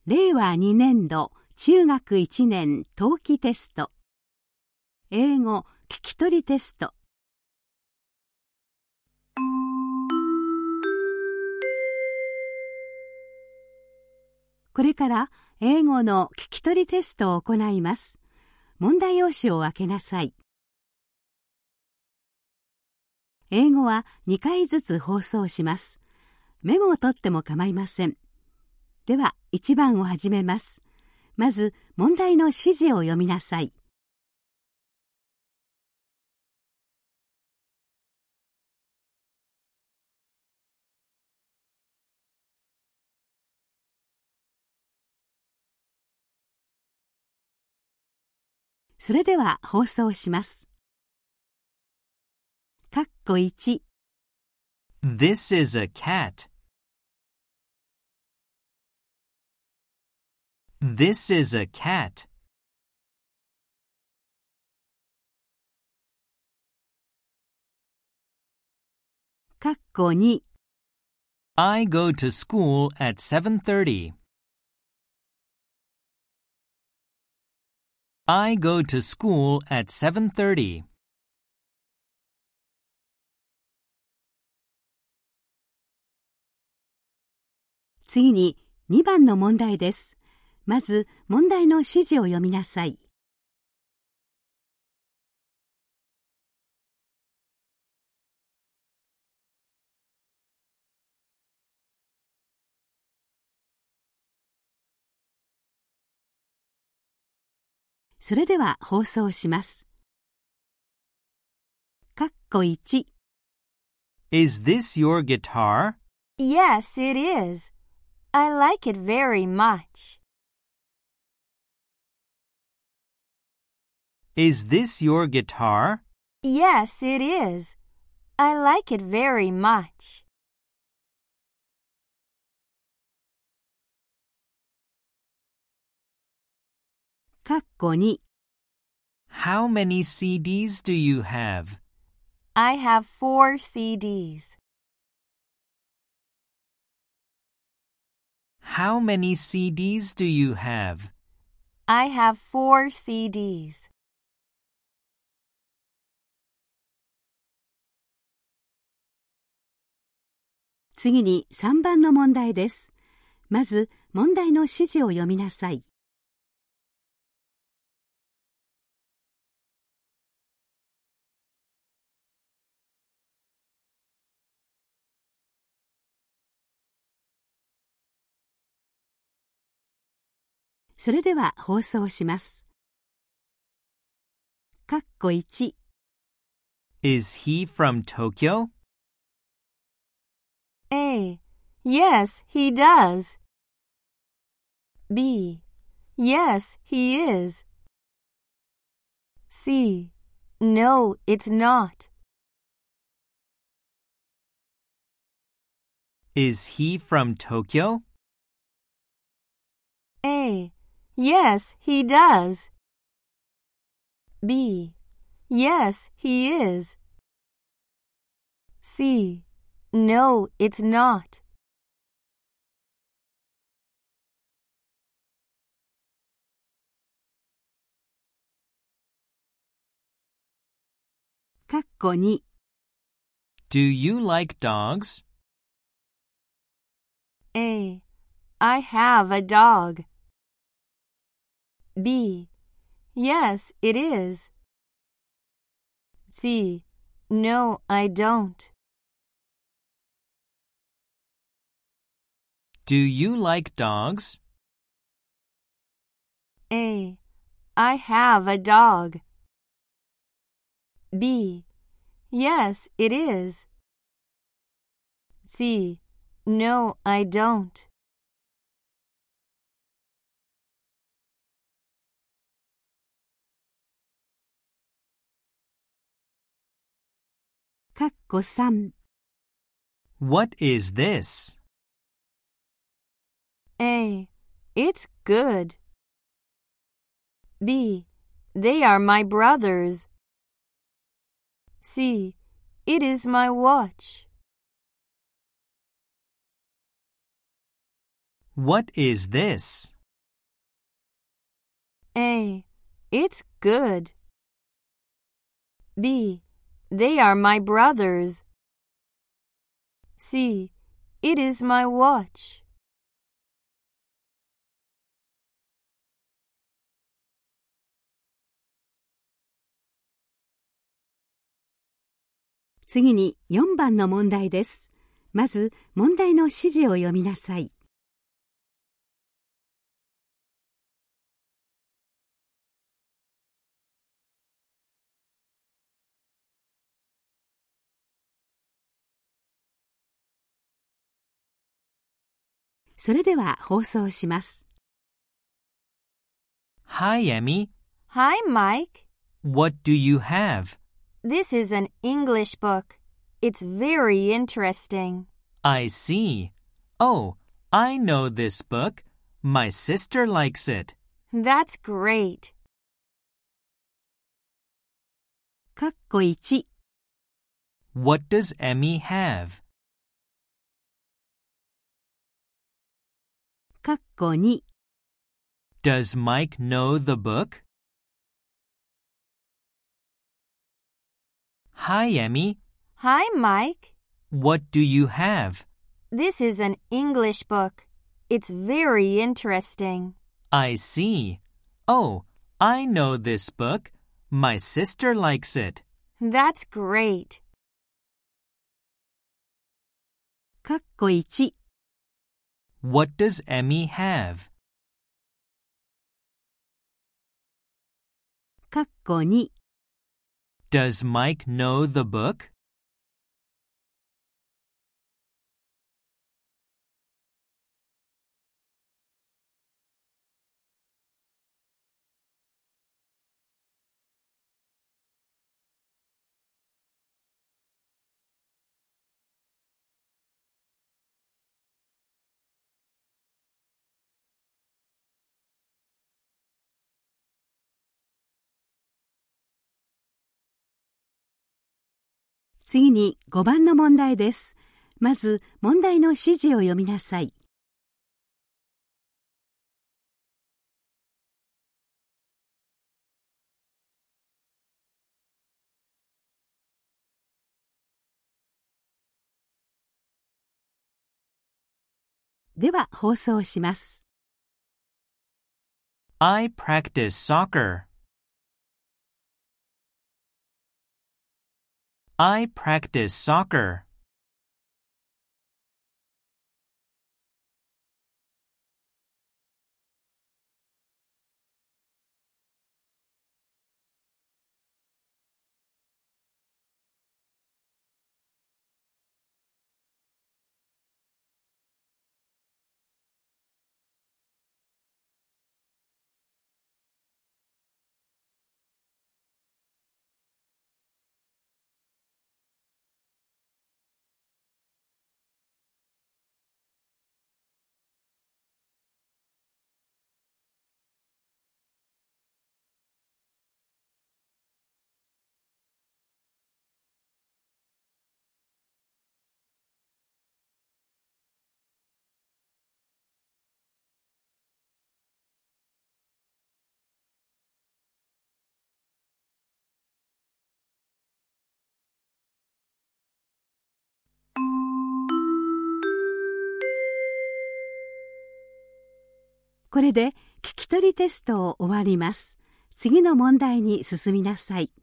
令和2年度中学1年冬季テスト。英語聞き取りテスト。これから英語の聞き取りテストを行います。問題用紙を開けなさい。英語は2回ずつ放送します。メモを取っても構いません。では1番を始めます。まず問題の指示を読みなさい。それでは放送します。括弧1 This is a cat. This is a cat. 括弧2 I go to school at 7:30. I go to school at 7:30. 次に2番の問題です。まず問題の指示を読みなさい。それでは放送します。括弧1 Is this your guitar? Yes, it is. I like it very much. Is this your guitar? Yes, it is. I like it very much. 括弧2 How many CDs do you have? I have 4 CDs. How many CDs do you have? I have 4 CDs. 次に3番の問題です。まず問題の指示を読みなさい。それでは放送します。括弧1 Is he from Tokyo? A. Yes, he does. B. Yes, he is. C. No, it's not. Is he from Tokyo? A. Yes, he does. B. Yes, he is. C. No, it's not. 括弧2 Do you like dogs? A. I have a dog. B. Yes, it is. C. No, I don't. Do you like dogs? A. I have a dog. B. Yes, it is. C. No, I don't. 括弧3 What is this? A. It's good. B. They are my brothers. C. It is my watch. What is this? A. It's good. B. They are my brothers. C. It is my watch. 次に4番の問題です。まず問題の指示を読みなさい。それでは放送します。 Hi, Emmy. Hi, Mike. What do you have? This is an English book. It's very interesting. I see. Oh, I know this book. My sister likes it. That's great. 括弧1 What does Emmy have? 括弧2 Does Mike know the book? Hi, Emmy. Hi, Mike. What do you have? This is an English book. It's very interesting. I see. Oh, I know this book. My sister likes it. That's great. 括弧1 What does Emmy have? 括弧2 Does Mike know the book? 次に5番の問題です。まず問題の指示を読みなさい。では放送します。 I practice soccer. I practice soccer. これで聞き取りテストを終わります。次の問題に進みなさい。